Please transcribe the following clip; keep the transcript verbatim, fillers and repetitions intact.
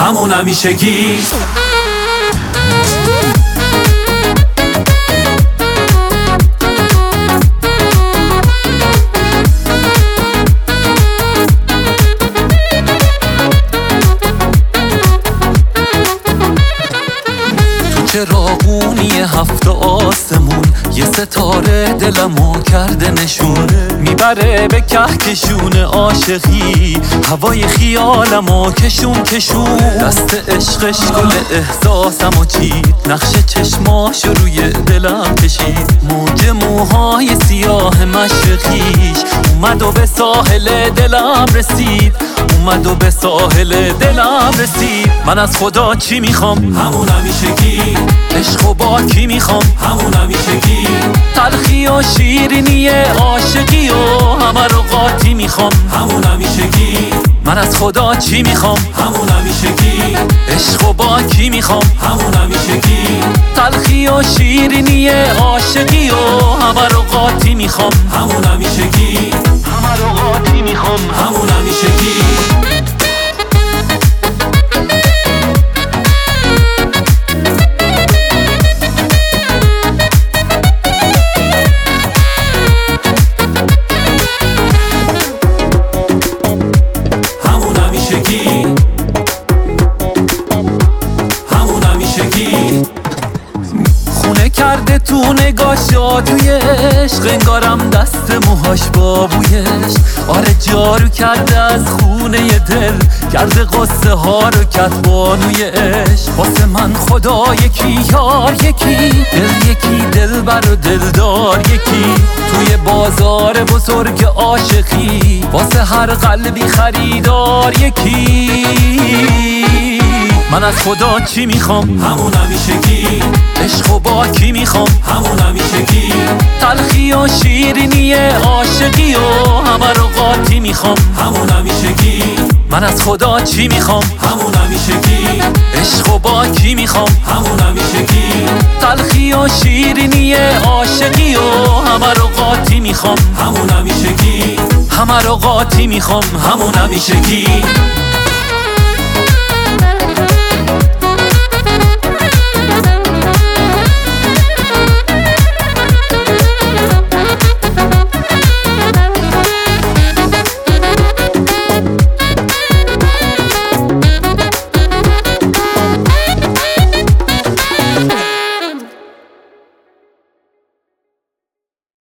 همون همیشگی. چراغونی هفت آسمون یه ستاره دلمو کرده نشون، میبره به کهکشون عاشقی هوای خیالمو کشون کشون. دست عشقش گل احساسمو چید، نقش چشماشو روی دلم کشید. موج موهای سیاه مشرقیش اومد و به ساحل دلم رسید، اومد و به ساحل دلم رسید. من از خدا چی میخوام؟ همون همیشگی. عشق و با کی میخوام؟ همون همیشگی. تلخی و شیرینی عاشقی و همه رو قاطی میخوام. همون همیشگی. من از خدا چی میخوام؟ همون همیشگی. عشق و با کی میخوام؟ همون همیشگی. تلخی و شیرینی عاشقی و همه رو قاطی میخوام. همون همیشگی. همه رو قاطی میخوام. همون همیشگی. خونه کرده تو نگاه جادوی عشق، انگارم دست موهاش بابویش. آره جارو کرده از خونه دل، کرده قصه ها رو کتبانوی عشق. واسه من خدا یکی یار یکی، دل یکی دلبر و دلدار یکی. توی بازار بزرگ عاشقی واسه هر قلبی خریدار یکی. من از خدا چی میخوام؟ همون همیشگی. عشق و با کی میخوام؟ همون همیشگی. تلخی و شیرینی عاشقی و همه رو قاطی میخوام. همون همیشگی. من از خدا چی میخوام؟ همون همیشگی. عشق و با کی میخوام؟ همون همیشگی. تلخی و شیرینی عاشقی و همه رو قاطی میخوام. همون همیشگی. همه رو قاطی میخوام. همون همیشگی.